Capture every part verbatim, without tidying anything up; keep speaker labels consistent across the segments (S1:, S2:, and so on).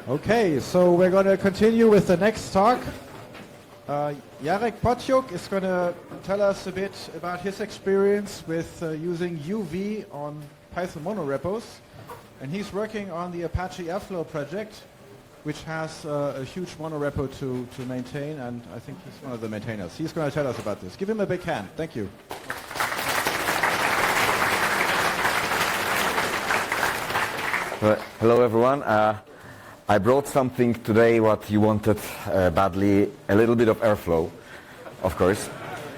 S1: Okay, so we're going to continue with the next talk. Uh, Jarek Podsiuk is going to tell us a bit about his experience with uh, using U V on Python monorepos. And he's working on the Apache Airflow project, which has uh, a huge monorepo to, to maintain, and I think he's one of the maintainers. He's going to tell us about this. Give him a big hand. Thank you.
S2: Hello, everyone. Uh, I brought something today what you wanted uh, badly, a little bit of Airflow, of course.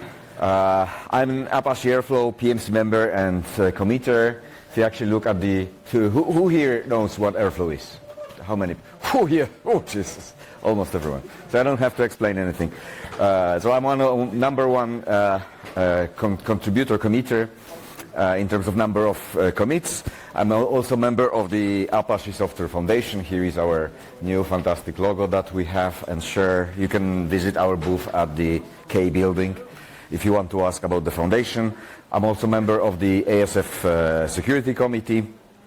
S2: Uh, I'm an Apache Airflow P M C member and uh, committer. If you actually look at the, who, who here knows what Airflow is? How many? Oh, yeah. Oh, Jesus. Almost everyone. So I don't have to explain anything. Uh, so I'm one, uh, number one uh, uh, con contributor, committer. Uh, in terms of number of uh, commits. I'm also a member of the Apache Software Foundation. Here is our new fantastic logo that we have and share. You can visit our booth at the K building if you want to ask about the foundation. I'm also a member of the A S F uh, Security Committee.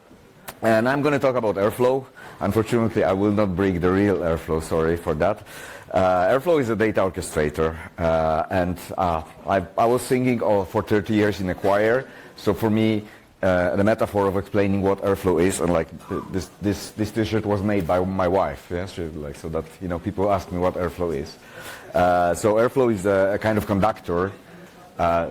S2: And I'm going to talk about Airflow. Unfortunately, I will not bring the real Airflow, sorry for that. Uh, Airflow is a data orchestrator, uh, and uh, I, I was singing all for thirty years in a choir. So for me, uh, the metaphor of explaining what Airflow is, and like this, this, this T-shirt was made by my wife, yeah, she, like so that you know people ask me what Airflow is. Uh, so Airflow is a, a kind of conductor, uh,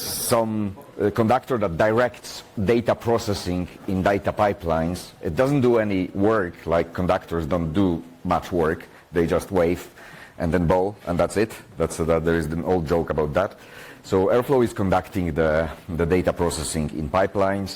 S2: some uh, conductor that directs data processing in data pipelines. It doesn't do any work, like conductors don't do much work. They just wave and then bow, and that's it. That's uh, that there is an old joke about that. So Airflow is conducting the, the data processing in pipelines.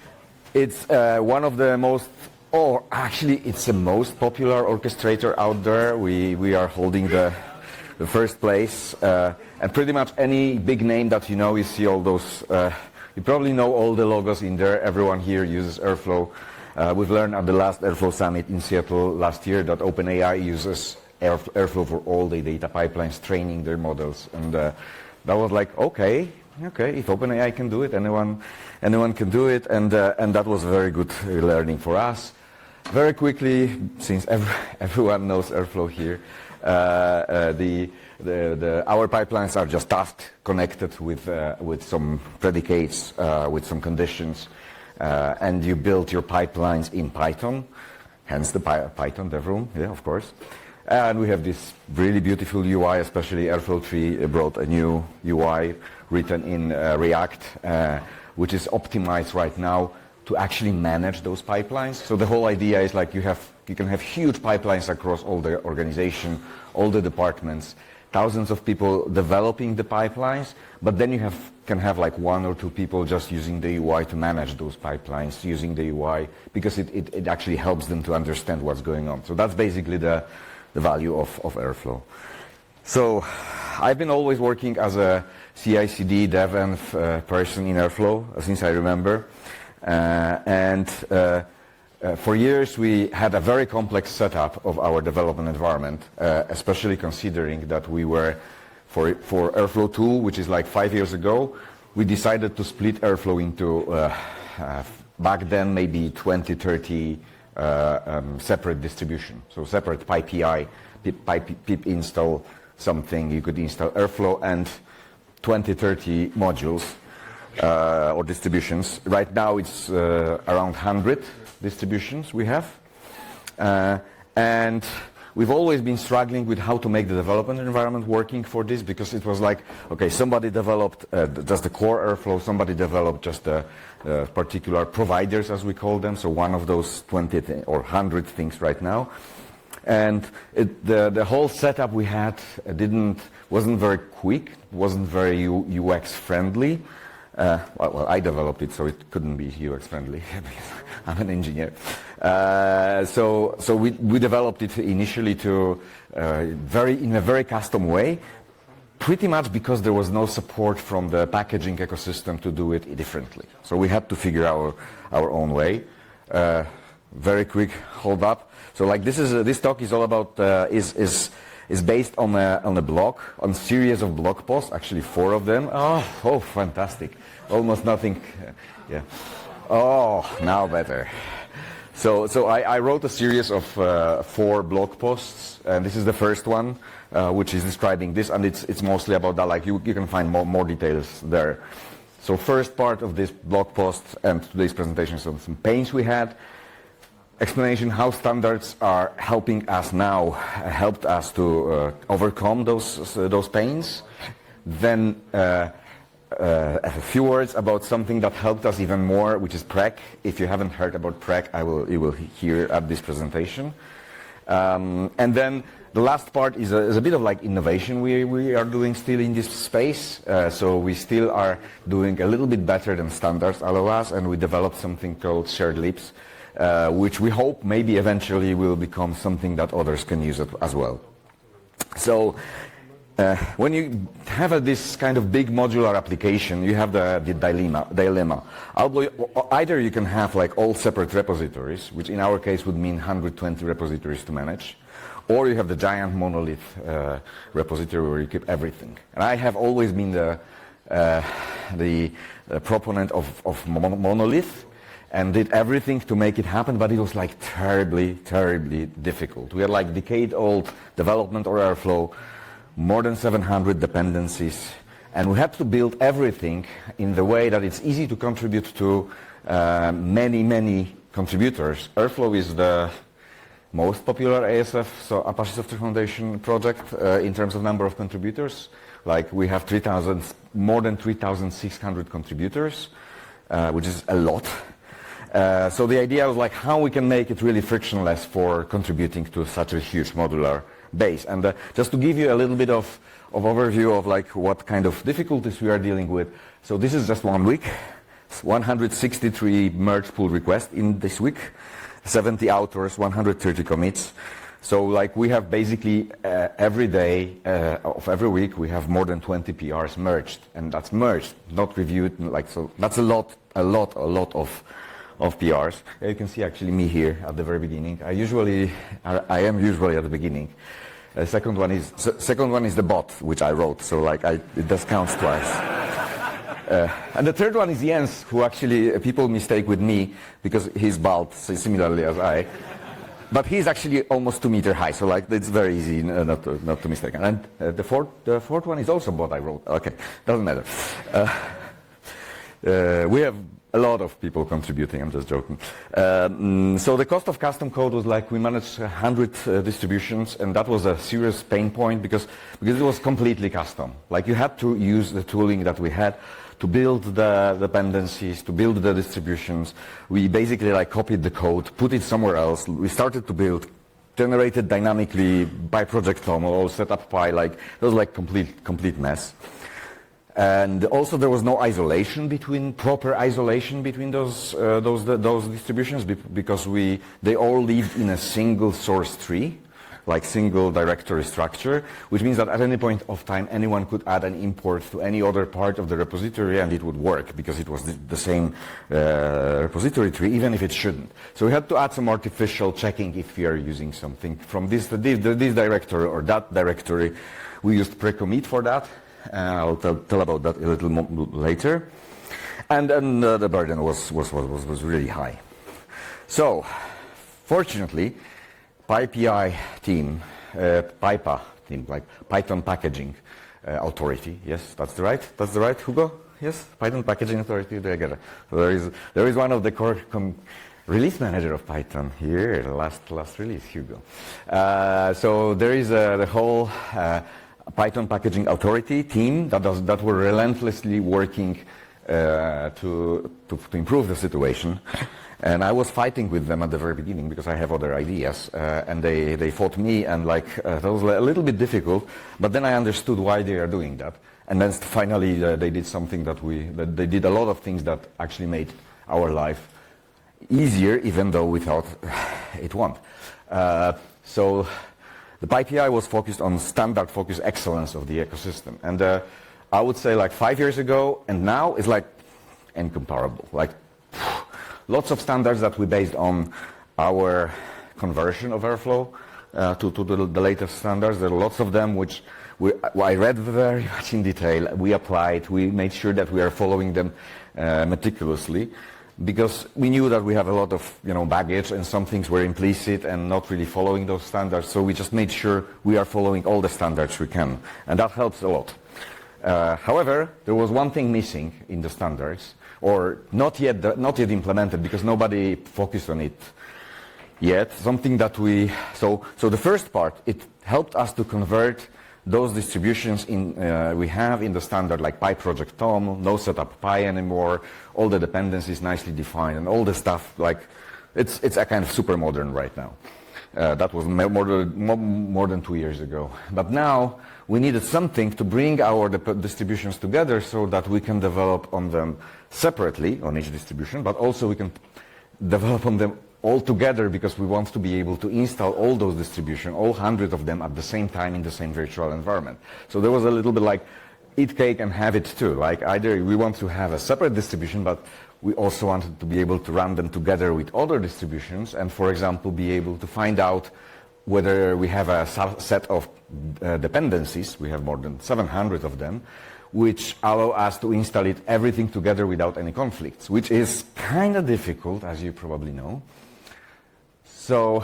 S2: It's uh, one of the most, or actually it's the most popular orchestrator out there. We, we are holding the, the first place. Uh, and pretty much any big name that you know, you see all those, uh, you probably know all the logos in there. Everyone here uses Airflow. Uh, we've learned at the last Airflow Summit in Seattle last year that OpenAI uses Airflow for all the data pipelines, training their models. And uh, that was like, okay, okay, if OpenAI can do it, anyone, anyone can do it, and uh, and that was very good learning for us. Very quickly, since every, everyone knows Airflow here, uh, uh, the, the the our pipelines are just task connected with uh, with some predicates, uh, with some conditions, uh, and you build your pipelines in Python, hence the Py Python dev room, yeah, of course. And we have this really beautiful U I, especially Airflow three brought a new U I written in uh, React, uh, which is optimized right now to actually manage those pipelines. So the whole idea is like you have, you can have huge pipelines across all the organization, all the departments, thousands of people developing the pipelines, but then you have, can have like one or two people just using the U I to manage those pipelines, using the U I, because it, it, it actually helps them to understand what's going on. So that's basically the the value of, of Airflow. So I've been always working as a C I C D dev and uh, person in Airflow since I remember. Uh, and uh, uh, for years we had a very complex setup of our development environment, uh, especially considering that we were, for, for Airflow two, which is like five years ago, we decided to split Airflow into, uh, uh, back then maybe twenty, thirty Uh, um, separate distribution, so separate PyPI, pip, pip, pip install something. You could install Airflow and twenty, thirty modules uh, or distributions. Right now it's uh, around one hundred distributions we have, uh, and we've always been struggling with how to make the development environment working for this, because it was like, okay, somebody developed uh, just the core Airflow, somebody developed just the uh, particular providers, as we call them, so one of those twenty or one hundred things right now. And it, the, the whole setup we had uh, didn't, wasn't very quick, wasn't very U X friendly. Uh, well, well, I developed it, so it couldn't be U X friendly. I'm an engineer. Uh, so, so we, we developed it initially to uh, very in a very custom way, pretty much because there was no support from the packaging ecosystem to do it differently. So we had to figure out our, our own way. Uh, very quick hold up. So like this is uh, this talk is all about uh, is is is based on a on a blog, on a series of blog posts, actually four of them. Oh, oh, fantastic! Almost nothing. Uh, yeah. Oh, now better. So, so I, I wrote a series of uh, four blog posts, and this is the first one, uh, which is describing this, and it's, it's mostly about that. Like you, you can find more, more details there. So first part of this blog post and today's presentation is on some pains we had. Explanation how standards are helping us now, uh, helped us to uh, overcome those, uh, those pains. Then uh, uh, a few words about something that helped us even more, which is P R E C. If you haven't heard about P R E C, I will, you will hear at this presentation. Um, and then the last part is a, is a bit of like innovation we, we are doing still in this space. Uh, so we still are doing a little bit better than standards allow us, and we developed something called Shared Libs, uh, which we hope maybe eventually will become something that others can use it as well. So uh, when you have a, this kind of big modular application, you have the, the dilemma. dilemma. Either you can have like all separate repositories, which in our case would mean one hundred twenty repositories to manage, or you have the giant monolith uh, repository where you keep everything. And I have always been the, uh, the, the proponent of, of mon monolith and did everything to make it happen, but it was like terribly, terribly difficult. We had like decade-old development or Airflow, more than seven hundred dependencies, and we had to build everything in the way that it's easy to contribute to uh, many, many contributors. Airflow is the most popular A S F, so Apache Software Foundation project uh, in terms of number of contributors. Like we have three thousand, more than three thousand six hundred contributors, uh, which is a lot. Uh, so the idea was like how we can make it really frictionless for contributing to such a huge modular base. And uh, just to give you a little bit of, of overview of like what kind of difficulties we are dealing with. So this is just one week, one hundred sixty-three merge pull requests in this week, seventy authors, one hundred thirty commits. So like we have basically uh, every day uh, of every week we have more than twenty P Rs merged, and that's merged, not reviewed. Like so, that's a lot, a lot, a lot of of P Rs. You can see actually me here at the very beginning. I usually, I, I am usually at the beginning. The uh, second one is second one is the bot which I wrote. So like I, it does count twice. Uh, and the third one is Jens, who actually uh, people mistake with me because he's bald, so similarly as I. But he's actually almost two meter high, so like it's very easy uh, not to not to mistake. And uh, the fourth the fourth one is also bot I wrote. Okay, doesn't matter. Uh, uh, we have a lot of people contributing, I'm just joking. Um, so the cost of custom code was like we managed one hundred uh, distributions, and that was a serious pain point because, because it was completely custom. Like you had to use the tooling that we had to build the dependencies, to build the distributions. We basically like copied the code, put it somewhere else. We started to build, generated dynamically by Project Toml, all set up by like, it was like complete, complete mess. And also there was no isolation between, proper isolation between those, uh, those, the, those distributions because we, they all lived in a single source tree, like single directory structure, which means that at any point of time anyone could add an import to any other part of the repository and it would work because it was the, the same uh, repository tree, even if it shouldn't. So we had to add some artificial checking if we are using something from this, this, this directory or that directory. We used precommit for that. Uh, I'll tell, tell about that a little more later. And then uh, the burden was, was, was, was really high. So, fortunately, PyPI team, uh, PyPA team, like Python Packaging uh, Authority, yes, that's the right, that's the right, Hugo? Yes, Python Packaging Authority, there you go. So there is, there is one of the core com release manager of Python here, the last, last release, Hugo. Uh, so there is uh, the whole uh, Python Packaging Authority team that, does, that were relentlessly working uh, to, to, to improve the situation. And I was fighting with them at the very beginning because I have other ideas. Uh, and they, they fought me, and like, uh, that was a little bit difficult. But then I understood why they are doing that. And then finally uh, they did something that we, that they did a lot of things that actually made our life easier, even though we thought it won't. Uh, so, the PyPI was focused on standard focus excellence of the ecosystem. And uh, I would say like five years ago and now is like incomparable. Like lots of standards that we based on our conversion of Airflow uh, to, to the, the latest standards. There are lots of them which we, I read very much in detail. We applied, we made sure that we are following them uh, meticulously. because we knew that we have a lot of you know baggage and some things were implicit and not really following those standards. So we just made sure we are following all the standards we can, and that helps a lot. Uh, however, there was one thing missing in the standards, or not yet not yet implemented because nobody focused on it yet. Something that we so so the first part, it helped us to convert those distributions in, uh, we have in the standard, like PyProject Tom, no setup Pi anymore, all the dependencies nicely defined, and all the stuff, like, it's, it's a kind of super modern right now. Uh, that was more than, more than two years ago. But now, we needed something to bring our distributions together so that we can develop on them separately, on each distribution, but also we can develop on them all together, because we want to be able to install all those distributions, all hundred of them at the same time in the same virtual environment. So there was a little bit like eat cake and have it too. Like either we want to have a separate distribution, but we also wanted to be able to run them together with other distributions, and for example be able to find out whether we have a set of uh, dependencies, we have more than seven hundred of them, which allow us to install it everything together without any conflicts, which is kind of difficult, as you probably know. So,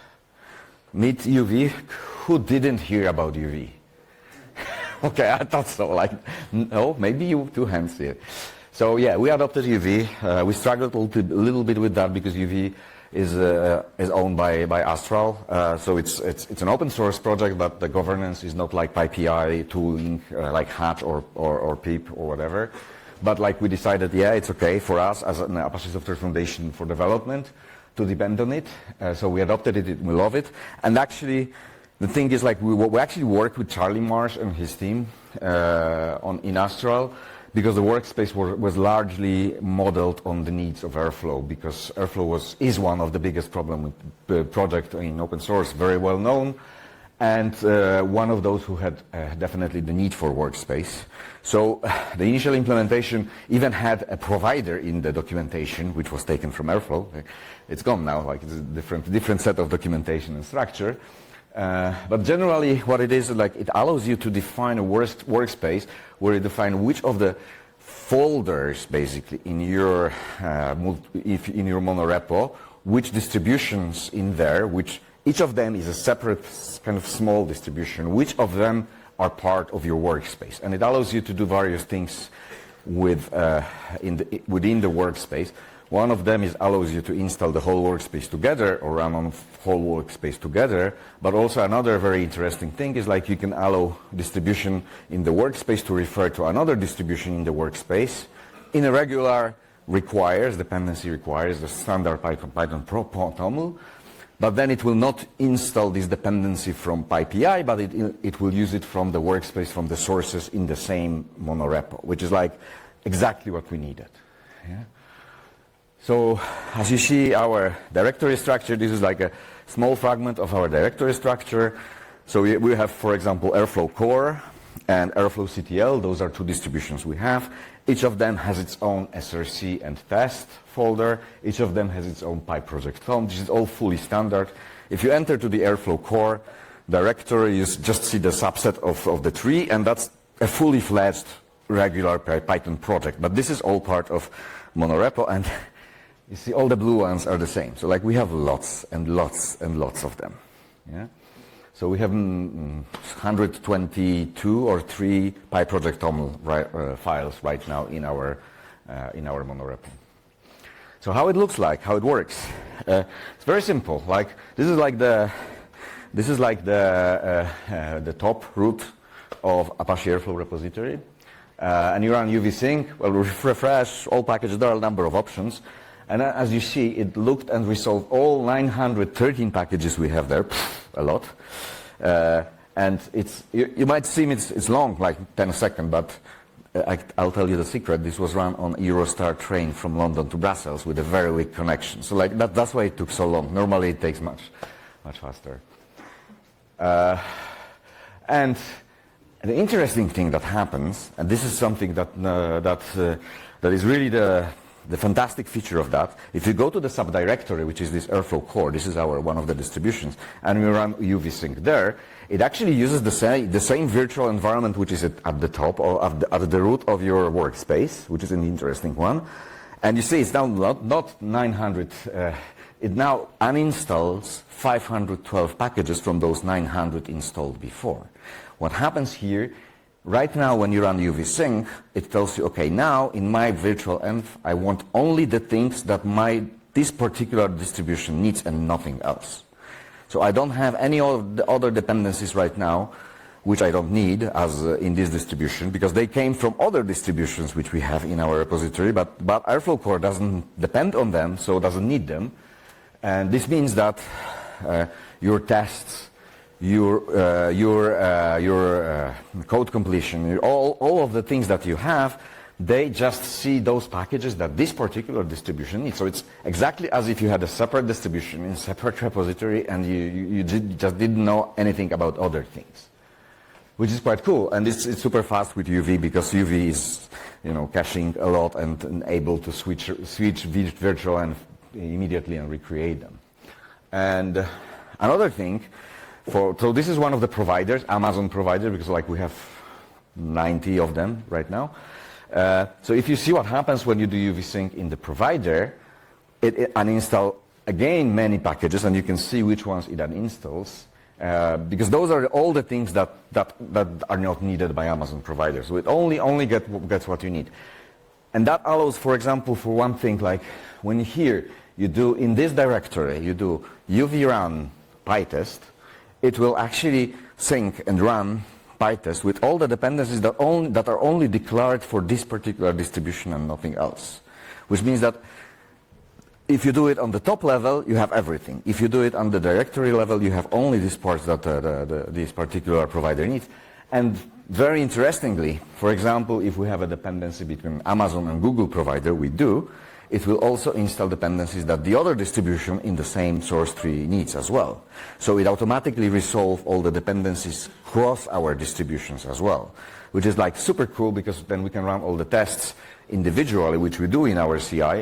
S2: meet U V. Who didn't hear about U V? Okay, I thought so. Like, no, maybe you, two hands here. So yeah, we adopted U V. Uh, we struggled a little, a little bit with that because U V is uh, is owned by by Astral. Uh, so it's it's it's an open source project, but the governance is not like PyPI tooling, uh, like Hat or, or or Peep or whatever. But like we decided, yeah, it's okay for us as an Apache Software Foundation for development to depend on it. Uh, so we adopted it, we love it. And actually, the thing is, like, we, we actually work with Charlie Marsh and his team uh, on in Astral, because the workspace was, was largely modeled on the needs of Airflow, because Airflow was is one of the biggest problem with the project in open source, very well known, and uh, one of those who had uh, definitely the need for workspace. So uh, the initial implementation even had a provider in the documentation, which was taken from Airflow. It's gone now, like it's a different, different set of documentation and structure. Uh, but generally what it is, like, it allows you to define a worst workspace where you define which of the folders basically in your uh, if in your monorepo, which distributions in there, which each of them is a separate kind of small distribution, which of them are part of your workspace. And it allows you to do various things with uh, in the, within the workspace. One of them is allows you to install the whole workspace together or run on whole workspace together. But also another very interesting thing is, like, you can allow distribution in the workspace to refer to another distribution in the workspace. In a regular requires, dependency requires the standard Python, Python Pro toml, but then it will not install this dependency from PyPI, but it, it will use it from the workspace, from the sources in the same monorepo, which is like exactly what we needed. Yeah? So, as you see, our directory structure, this is like a small fragment of our directory structure. So we, we have, for example, Airflow Core and Airflow C T L. Those are two distributions we have. Each of them has its own S R C and test folder. Each of them has its own PyProject home. This is all fully standard. If you enter to the Airflow Core directory, you just see the subset of, of the tree, and that's a fully fledged regular Python project. But this is all part of monorepo, and you see, all the blue ones are the same. So, like, we have lots and lots and lots of them. Yeah. So we have mm, one hundred twenty-two or three PyProject toml right, uh, files right now in our uh, in our monorepo. So how it looks like, how it works? Uh, it's very simple. Like, this is like the this is like the uh, uh, the top root of Apache Airflow repository, uh, and you run U V sync. Well, refresh all packages. There are a number of options. And as you see, it looked and resolved all nine hundred thirteen packages we have there, pff, a lot. Uh, and it's, you, you might seem it's, it's long, like ten seconds, but I, I'll tell you the secret. This was run on Eurostar train from London to Brussels with a very weak connection. So like that, that's why it took so long. Normally it takes much, much faster. Uh, and the interesting thing that happens, and this is something that, uh, that, uh, that is really the The fantastic feature of that, if you go to the subdirectory, which is this Airflow Core, this is our one of the distributions, and we run U V sync there, it actually uses the same, the same virtual environment which is at, at the top or at the, at the root of your workspace, which is an interesting one, And you see, it's now not, not nine hundred. Uh, it now uninstalls five hundred twelve packages from those nine hundred installed before. What happens here, right now when you run U V Sync, it tells you, okay, now in my virtual env, I want only the things that my this particular distribution needs and nothing else. So I don't have any of the other dependencies right now, which I don't need as uh, in this distribution, because they came from other distributions which we have in our repository, but, but Airflow Core doesn't depend on them, so doesn't need them. And this means that uh, your tests, your, uh, your, uh, your uh, code completion, all, all of the things that you have, they just see those packages that this particular distribution needs. So it's exactly as if you had a separate distribution in a separate repository and you, you, you did, just didn't know anything about other things, which is quite cool. And it's, it's super fast with U V because U V is, you know, caching a lot and, and able to switch, switch virtual and immediately and recreate them. And uh, another thing, for, so this is one of the providers, Amazon provider, because like we have ninety of them right now. Uh, so if you see what happens when you do U V Sync in the provider, it, it uninstall again many packages, and you can see which ones it uninstalls, uh, because those are all the things that, that, that are not needed by Amazon providers. So it only, only get, gets what you need. And that allows, for example, for one thing, like when here you do in this directory, you do U V run PyTest, it will actually sync and run PyTest with all the dependencies that, only, that are only declared for this particular distribution and nothing else. Which means that if you do it on the top level, you have everything. If you do it on the directory level, you have only these parts that uh, the, the, this particular provider needs. And very interestingly, for example, if we have a dependency between Amazon and Google provider, we do, it will also install dependencies that the other distribution in the same source tree needs as well. So it automatically resolves all the dependencies across our distributions as well, which is like super cool because then we can run all the tests individually, which we do in our C I,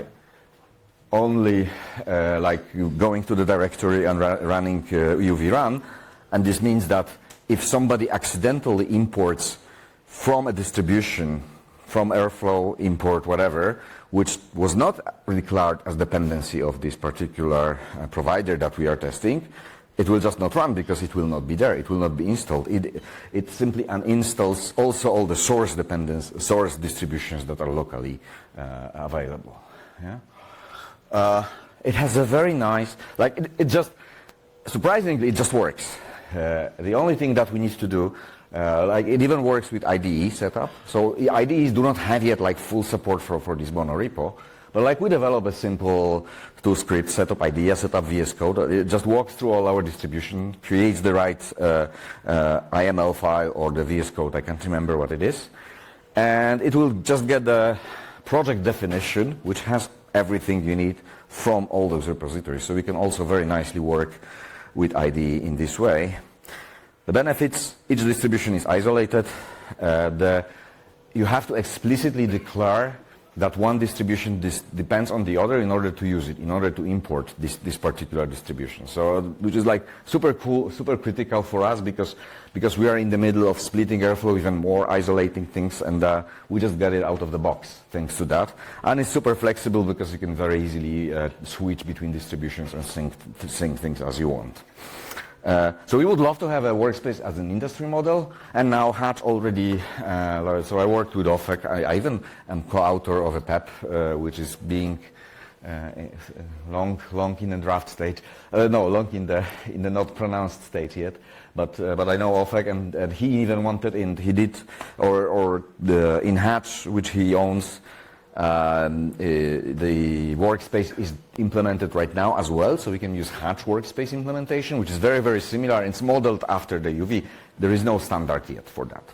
S2: only uh, like you going to the directory and ra running uh, U V run. And this means that if somebody accidentally imports from a distribution, from Airflow, import, whatever, which was not declared as dependency of this particular uh, provider that we are testing, it will just not run because it will not be there. It will not be installed. It, it simply uninstalls also all the source dependence, source distributions that are locally uh, available. Yeah? Uh, it has a very nice, like it, it just, surprisingly, it just works. Uh, the only thing that we need to do, Uh, like it even works with I D E setup. So I D Es do not have yet like full support for, for this monorepo. But like we develop a simple two script, set up I D E, set up V S Code. It just walks through all our distribution, creates the right uh, uh, I M L file or the V S Code, I can't remember what it is. And it will just get the project definition, which has everything you need from all those repositories. So we can also very nicely work with I D E in this way. The benefits, each distribution is isolated. Uh, the, you have to explicitly declare that one distribution dis depends on the other in order to use it, in order to import this, this particular distribution. So, which is like super cool, super critical for us because, because we are in the middle of splitting Airflow, even more isolating things, and uh, we just get it out of the box thanks to that. And it's super flexible because you can very easily uh, switch between distributions and sync, sync things as you want. Uh, so we would love to have a workspace as an industry model, and now Hatch already, uh, so I worked with OFEC, I, I even am co-author of a P E P, uh, which is being uh, long, long in the draft stage, uh, no, long in the, in the not pronounced stage yet, but, uh, but I know OFEC, and, and he even wanted, and he did, or, or the, in Hatch, which he owns, Um, uh, the workspace is implemented right now as well, so we can use Hatch workspace implementation, which is very, very similar. It's modeled after the U V. There is no standard yet for that.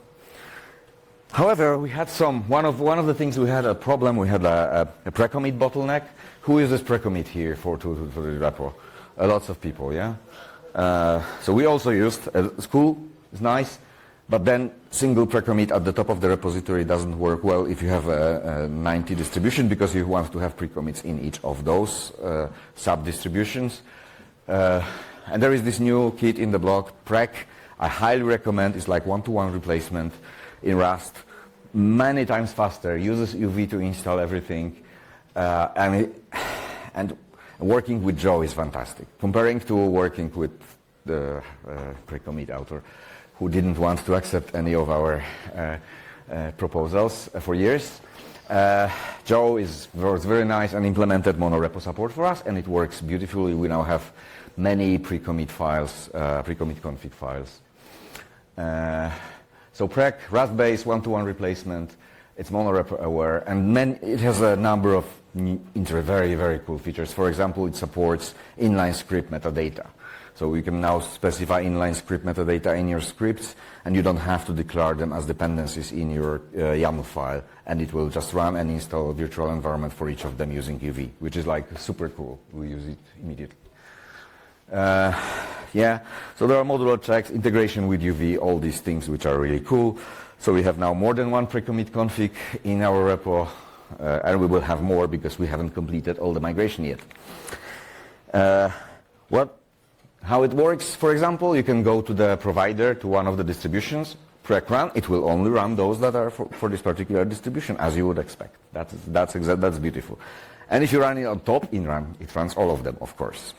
S2: However, we had some, one of, one of the things we had a problem, we had a, a, a pre-commit bottleneck. Who uses pre-commit here for, to, to, for the repo? Uh, lots of people, yeah? Uh, so we also used, uh, school is nice. But then single pre-commit at the top of the repository doesn't work well if you have a, a ninety distribution because you want to have pre-commits in each of those uh, sub-distributions. Uh, and there is this new kit in the blog, Prec. I highly recommend. It's like one-to-one replacement in Rust. Many times faster. Uses U V to install everything. Uh, and, it, and working with Joe is fantastic. Comparing to working with the uh, pre-commit author, who didn't want to accept any of our uh, uh, proposals uh, for years, uh, Joe is was very nice and implemented monorepo support for us, and it works beautifully. We now have many pre-commit files, uh, pre-commit config files. Uh, so Prec, Rust-based one-to-one replacement, it's monorepo aware, and man, it has a number of inter very, very cool features. For example, it supports inline script metadata. So you can now specify inline script metadata in your scripts, and you don't have to declare them as dependencies in your uh, YAML file, and it will just run and install a virtual environment for each of them using U V, which is like super cool. We use it immediately. Uh, yeah, so there are modular checks, integration with U V, all these things which are really cool. So we have now more than one pre-commit config in our repo, uh, and we will have more because we haven't completed all the migration yet. Uh, what, how it works, for example, you can go to the provider, to one of the distributions, Prec run, it will only run those that are for, for this particular distribution, as you would expect. That's, that's, exa that's beautiful. And if you run it on top in run, it runs all of them, of course.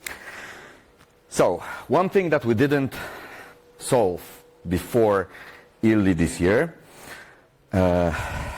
S2: So, one thing that we didn't solve before early this year, uh,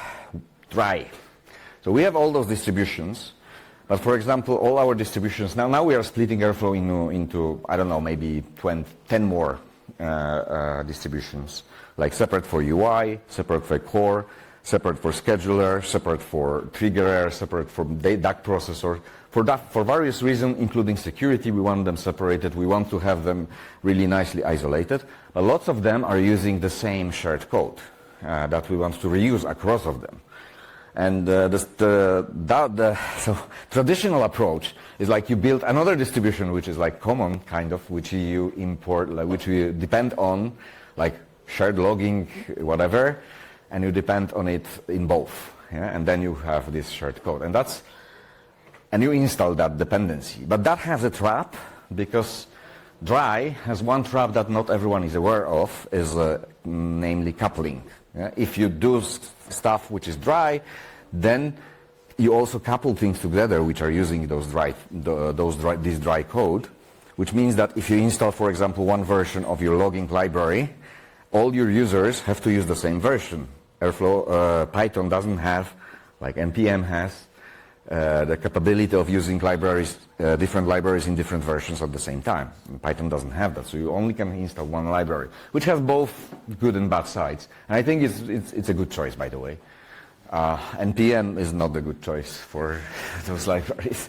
S2: dry. So we have all those distributions, but for example, all our distributions, now, now we are splitting Airflow into, into I don't know, maybe twenty, ten more uh, uh, distributions, like separate for U I, separate for core, separate for scheduler, separate for triggerer, separate for D A C processor. For, that, for various reasons, including security, we want them separated. We want to have them really nicely isolated. But lots of them are using the same shared code uh, that we want to reuse across of them. And uh, the, the, that, the so traditional approach is like you build another distribution which is like common, kind of, which you import, like, which you depend on, like shared logging, whatever, and you depend on it in both. Yeah? And then you have this shared code. And that's and you install that dependency. But that has a trap, because dry has one trap that not everyone is aware of, is uh, namely coupling. Yeah? If you do stuff which is dry, then you also couple things together which are using those dry, the, those dry, this dry code, which means that if you install, for example, one version of your logging library, all your users have to use the same version. Airflow, uh, Python doesn't have, like N P M has, Uh, the capability of using libraries, uh, different libraries in different versions at the same time. And Python doesn't have that, so you only can install one library, which has both good and bad sides. And I think it's, it's, it's a good choice, by the way. Uh, N P M is not a good choice for those libraries.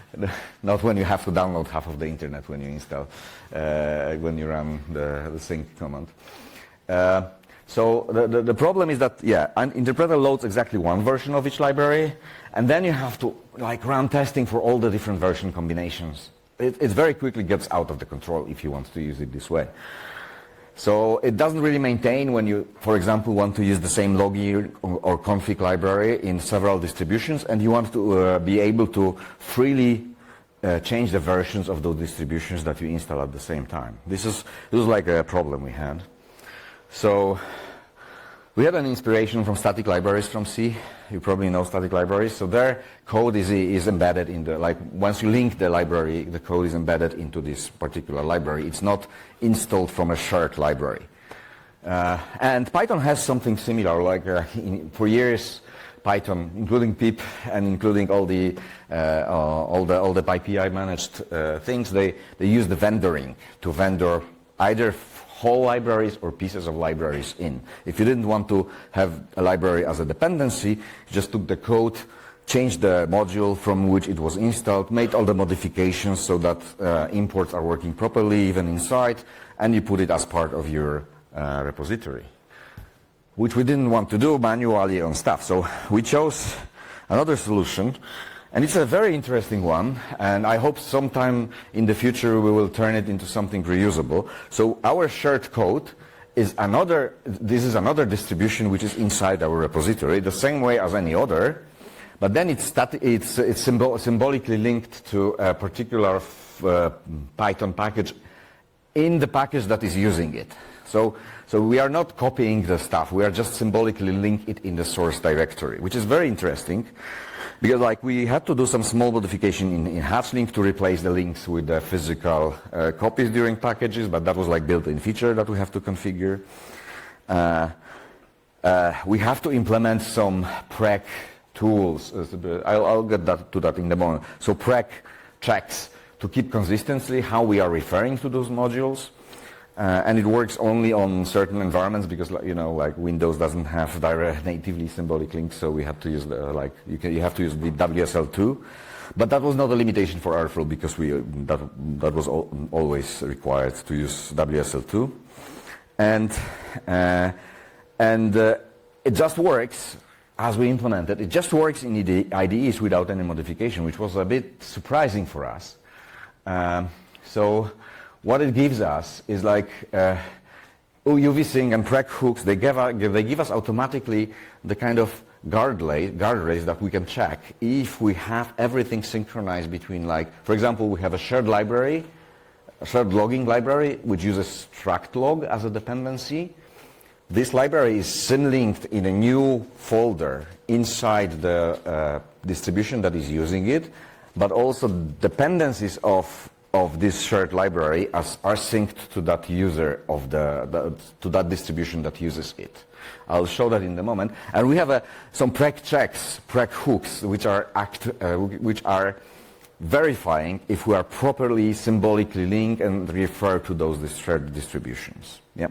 S2: Not when you have to download half of the internet when you install, uh, when you run the, the sync command. Uh, So the, the, the problem is that, yeah, an interpreter loads exactly one version of each library, and then you have to like run testing for all the different version combinations. It, it very quickly gets out of the control if you want to use it this way. So it doesn't really maintain when you, for example, want to use the same logging or, or config library in several distributions, and you want to uh, be able to freely uh, change the versions of those distributions that you install at the same time. This is, this is like a problem we had. So we had an inspiration from static libraries from C. You probably know static libraries. So their code is, is embedded in the, like once you link the library, the code is embedded into this particular library. It's not installed from a shared library. Uh, and Python has something similar. Like uh, in, for years, Python, including pip and including all the uh, uh, all the all the P I managed uh, things, they they use the vendoring to vendor either whole libraries or pieces of libraries in. If you didn't want to have a library as a dependency, you just took the code, changed the module from which it was installed, made all the modifications so that uh, imports are working properly even inside, and you put it as part of your uh, repository, which we didn't want to do manually on stuff. So we chose another solution. And it's a very interesting one, and I hope sometime in the future we will turn it into something reusable. So our shared code is another, this is another distribution which is inside our repository, the same way as any other, but then it's, it's, it's symbol symbolically linked to a particular uh, Python package in the package that is using it. So, so we are not copying the stuff. We are just symbolically link it in the source directory, which is very interesting, because like we had to do some small modification in, in HatchLink to replace the links with the physical uh, copies during packages, but that was like built-in feature that we have to configure. Uh, uh, we have to implement some prec tools. I'll, I'll get that, to that in the moment. So prec checks to keep consistency how we are referring to those modules. Uh, and it works only on certain environments because, you know, like Windows doesn't have direct natively symbolic links, so we have to use the, like you can you have to use the W S L two. But that was not a limitation for Airflow because we uh, that that was al always required to use W S L two, and uh, and uh, it just works as we implemented. It just works in the I D Es without any modification, which was a bit surprising for us. Um, so. What it gives us is like uh, U V Sync and prec hooks. They give, us, they give us automatically the kind of guardrails guard that we can check if we have everything synchronized between, like, for example, we have a shared library, a shared logging library, which uses struct log as a dependency. This library is syn-linked in a new folder inside the uh, distribution that is using it, but also dependencies of of this shared library as are synced to that user of the, the to that distribution that uses it. I'll show that in a moment. And we have a, some prec checks, prec hooks, which are act, uh, which are verifying if we are properly symbolically linked and refer to those shared distributions. Yeah.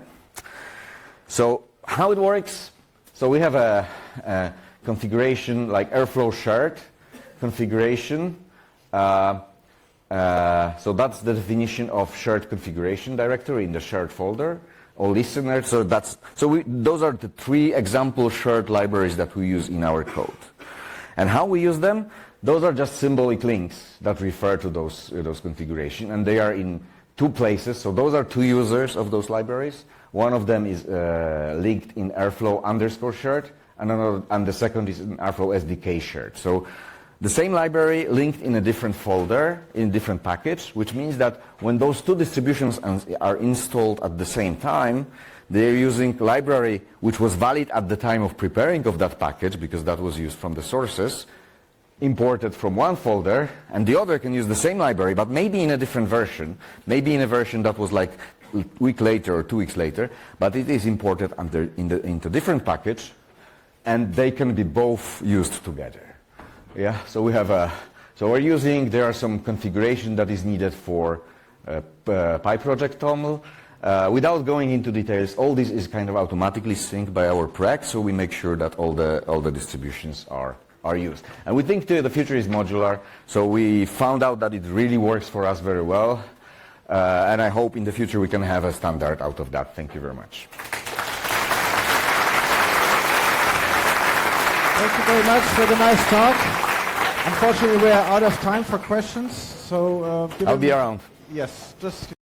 S2: So how it works? So we have a, a configuration like Airflow shared configuration. Uh, Uh, so that's the definition of shared configuration directory in the shared folder, or listener. So that's so we, those are the three example shared libraries that we use in our code. And how we use them? Those are just symbolic links that refer to those uh, those configuration, and they are in two places. So those are two users of those libraries. One of them is uh, linked in Airflow underscore shared, and another, and the second is in Airflow S D K shared. So the same library linked in a different folder, in a different package, which means that when those two distributions are installed at the same time, they're using library which was valid at the time of preparing of that package, because that was used from the sources, imported from one folder, and the other can use the same library, but maybe in a different version, maybe in a version that was like a week later or two weeks later, but it is imported under, in the, into different package, and they can be both used together. Yeah, so we have a, so we're using, there are some configuration that is needed for uh, uh, PyProject Toml. Uh, without going into details, all this is kind of automatically synced by our prec, so we make sure that all the, all the distributions are, are used. And we think too, the future is modular, so we found out that it really works for us very well. Uh, and I hope in the future we can have a standard out of that. Thank you very much.
S1: Thank you very much for the nice talk. Unfortunately, we are out of time for questions, so uh,
S2: I'll be around.
S1: Yes, just.